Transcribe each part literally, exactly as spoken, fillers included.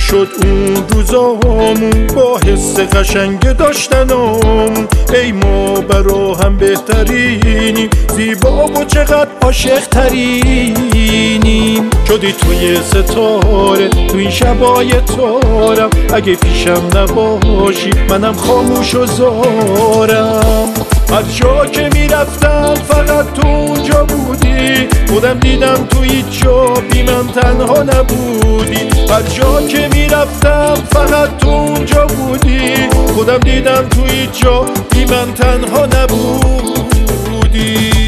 شد اون روزامون با حس قشنگ داشتنم. ای ما برا هم بهترینیم، زیبا و چقدر عاشق ترینیم. شدی توی ستاره تو این شبای تارم، اگه پیشم نباشی منم خاموش و زارم. هر جا که میرفتم فقط تو اونجا بودی، خودم دیدم تو هیچ جا بی من تنها نبودی. هر جا که میرفتم فقط تو اونجا بودی، خودم دیدم تو هیچ جا بی من تنها نبودی.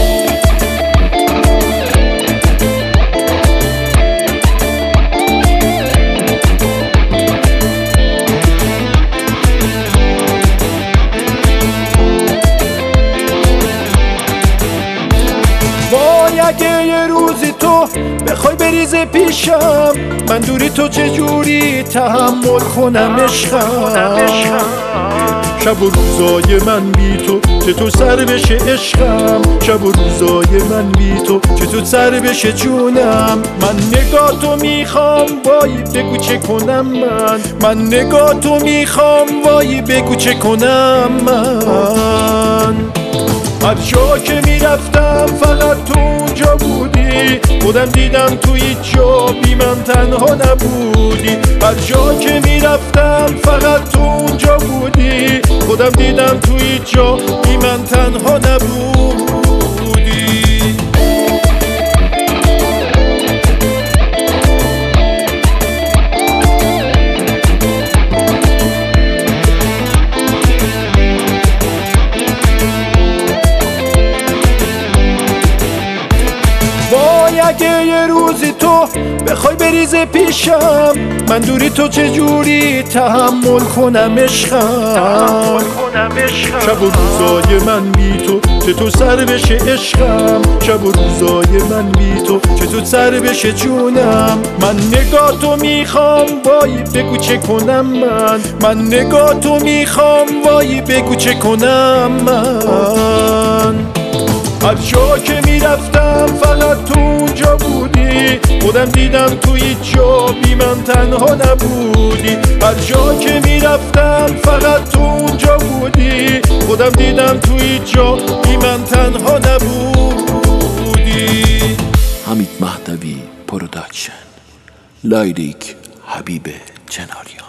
اگه یه روزی تو بخوای بریزه پیشم، من دوری تو چجوری تحمل کنم عشقم. شب و روزای من بی تو چطور سر بشه عشقم، شب و روزای من بی تو چطور سر بشه جونم. من نگاه تو میخوام وای بگو چه کنم، من من نگاه تو میخوام وای بگو چه کنم. من هر جا که میرفتم فقط تو اونجا بودی، خودم دیدم تو هیچ جا بی من تنها نبودی. هر جا که میرفتم فقط تو اونجا بودی، خودم دیدم تو هیچ جا بی من تنها نبودی. اگه یه روزی تو بخوای بریزه پیشم، من دوری تو چجوری تحمل کنم عشقم. شب و روزای من بی تو چطور سر بشه عشقم، شب و روزای من بی تو چطور سر بشه جونم. من نگاه تو میخوام وای بگو چه کنم، من من نگاه تو میخوام وای بگو چه کنم. من هر جا که میرفتم فقط تو اونجا بودی، خودم دیدم تو هیچ جا بی من تنها نبودی. هر جا که میرفتم فقط تو اونجا بودی، خودم دیدم تو هیچ جا بی من تنها نبودی. حمید مهدوی پروداکشن، لایریک حبیب جناریان.